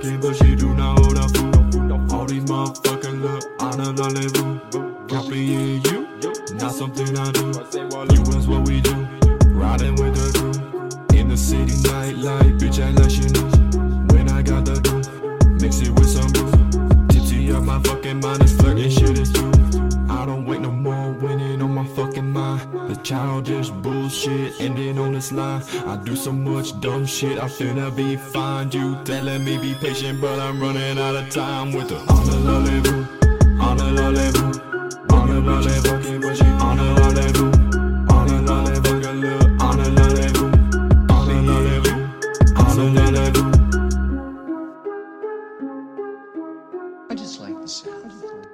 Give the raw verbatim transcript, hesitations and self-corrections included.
fucking, but she do not hold a fool. All these motherfuckers look on a rendezvous. Copying you, not something I do. You is what we do, riding with the crew. In the city nightlife, bitch act like she knew. When I got the dough, mix it with some brew. Tipsy up my fucking mind, this flirting shit is true. I don't wait no more, winning on my fucking mind. The childish bullshit ending on this line. I do so much dumb shit, I finna be fine. You telling me be patient, but I'm running out of time with the on the rendezvous, on the rendezvous, on the rendezvous, but she on the rendezvous, on the rendezvous, got love, on the rendezvous, on the rendezvous, on the rendezvous. I just like the sound.